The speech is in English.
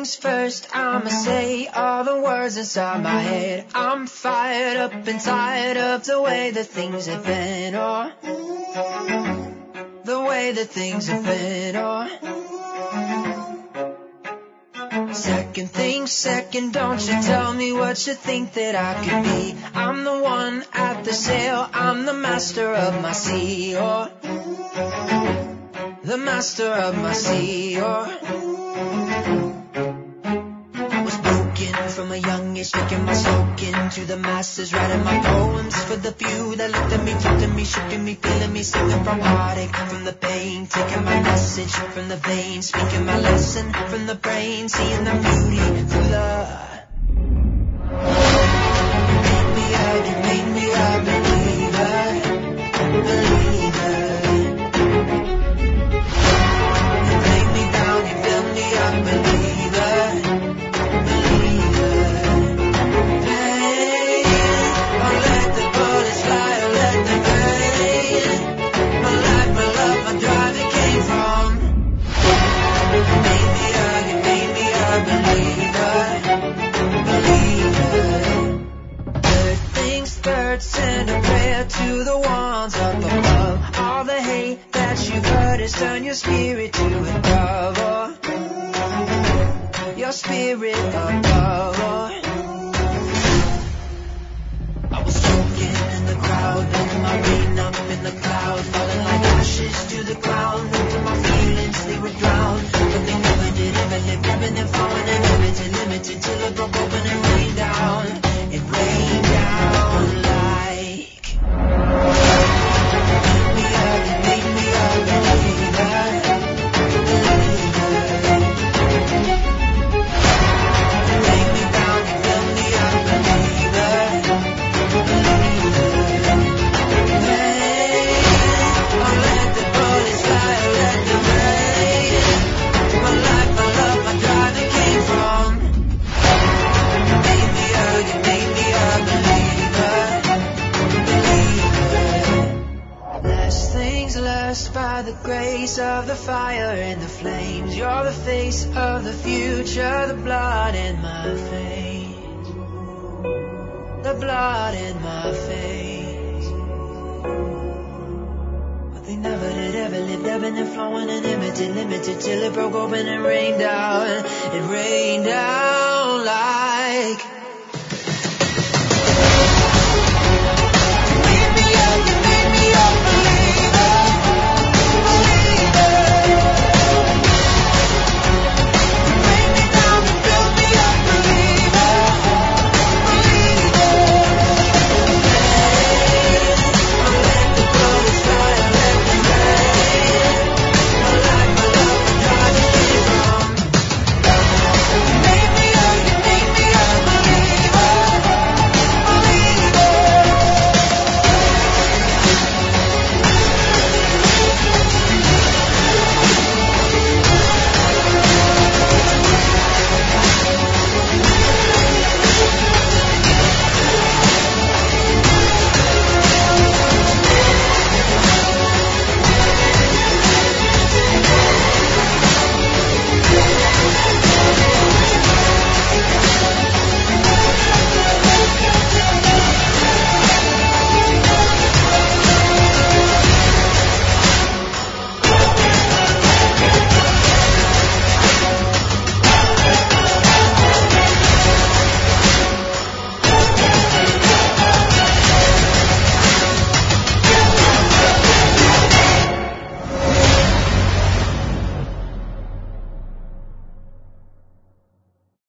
things first, I'ma say all the words inside my head. I'm fired up and tired of the way that things have been, oh, the way that things have been, oh. Second thing second, don't you tell me what you think that I could be. I'm the one at the sail, I'm the master of my sea, oh, the master of my sea, oh. I was broken from a young age, making my soak into the masses, writing my poems for the few that looked at me, talked to me, shooking me, feeling me, singing from heartache, from the pain, taking my message from the veins, speaking my lesson from the brain, seeing the beauty through the. You made me a believer, believer. You break me down, you build me up, believer, believer. Hey, I'll let the bullets fly, I'll let them rain. My life, my love, my drive, it came from. You made me a believer, believer. Third things third, send a prayer to the ones up above. All the hate that you've heard has turned your spirit to a dove, oh, your spirit above, oh. I was choking in the crowd, letting my rain up in the cloud, falling like ashes to the ground. Into my feelings, they were drowned, but they never did ever live, ebbing and flowing and limited, limited, till it broke open and rained down. It rained down like. You made me a believer, believer. You break me down, you build me a believer, believer. Hey, I'll let the bullets fly, I'll let them rain. My life, my love, my drive, it came from. You made me a believer, believer. Last things last, by the grace of the fire and the flames. You're the face of the future, the blood in my veins, the blood in my veins. But they never did ever live, ebbing and flowing and limited, limited, till it broke open and rained down. It rained down like.